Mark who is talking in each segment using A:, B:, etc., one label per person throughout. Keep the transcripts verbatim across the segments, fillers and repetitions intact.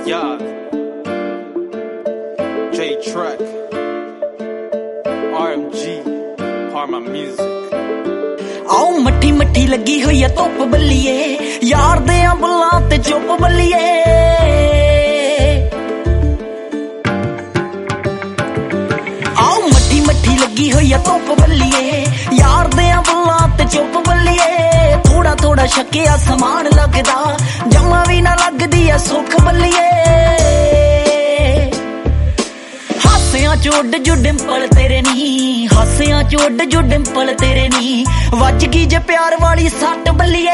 A: Yeah. J-Track, R M G, Parma Music.
B: आओ मट्ठी मट्ठी लगी हुई है धुप बल्लीए, यार दे बुल्लां ते चुप बल्लीए। आओ मट्ठी मट्ठी लगी हुई है धुप बल्लीए, यार दे बुल्लां ते चुप बल्लीए। थोड़ा थोड़ा शक्या समान लगदा, जमा भी ना लगदी है सुख बल्लीए। हासियां च उड जो डिंपल तेरे नी, हासियां च उड जो डिंपल तेरे नी, वज गई जे प्यार वाली सट बल्लीए।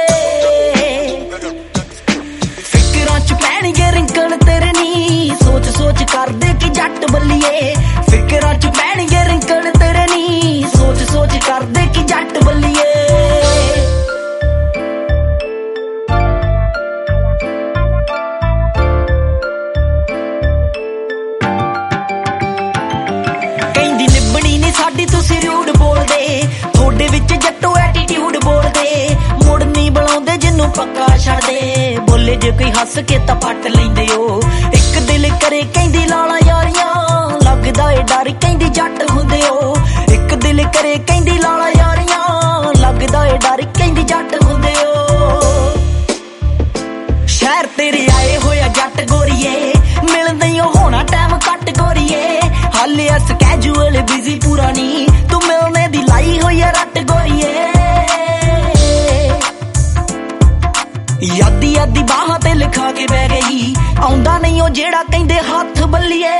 B: फिकरां च पैणगे रिंकल तेरे नी, सोच सोच कर दे कि जट बल्लीए। फिकरां च पैणगे रिंकल तेरे नी, सोच सोच कर दे कि जट बल्लीए। साडी तुसी रूड बोलदे, थोड़े विच जट्टो एटीट्यूड बोलदे। मुड़ नहीं बुलाउंदे जिन्नू पक्का छड़ दे, बोले जे कोई हस के तां पट लैंदे ओ। इक दिल करे कहंदी लाला यारियां, लगदा ए डर कहंदी जट हुंदे ओ। इक दिल करे कहंदी लाला यारियां, लगदा ए डर कहंदी जट हुंदे ओ। शहर तेरे आए होया जट गोरीए, मिलदे होना टाइम कट गोरीए। हाले अस कैजुअल बिजी पूरा नी, तू मिलने दी लाई होई है रट गोरीए। यादी यादी बाहां ते लिखा के बह गई, आउंदा नहीं ओ जेड़ा कहंदे हथ बल्लीए।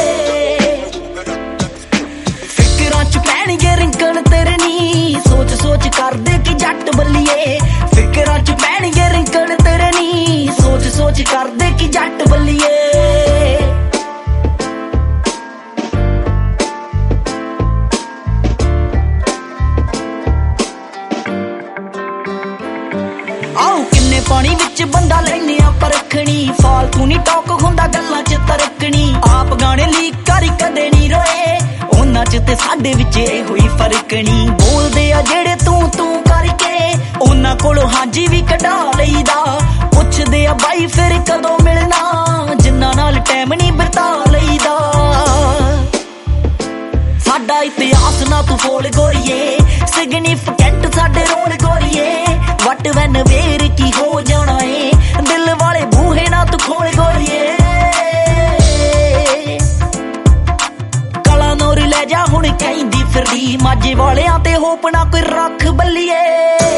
B: फिकरां च पैणगे रिंकल तेरे नी, सोच सोच कर दे कि जट बल्लीए। फिकरां च पैणगे रिंकल तेरे नी, सोच सोच कर दे कि जट बल्लीए। आओ किन्ने पानी विच बंदा लैने आ परखनी, फालतू नी टॉक हुंदा गल्लां च तरकनी। आप गाने लीक करी कदे नी रोए, उन्हां च ते साडे विच होई फर्क नी। बोलदे आ जेड़े तू तू करके, उन्हां कोलों हाजी भी कढा लईदा। पुछदे आ बाई फिर कदों मिलना, जिन्हां नाल टाइम नी बिता लईदा। साडा इतिहास ना तू फोल गोरीए, सिग्निफिकेंट साडे रोल गोरीए। वट वैन वेर की हो जाना है, दिल वाले बूहे ना तू खोल गोरीए। कला नूर ले जा हुण कहंदी फिरदी, माझे वालियां ते होप ना कोई रख बल्लीए।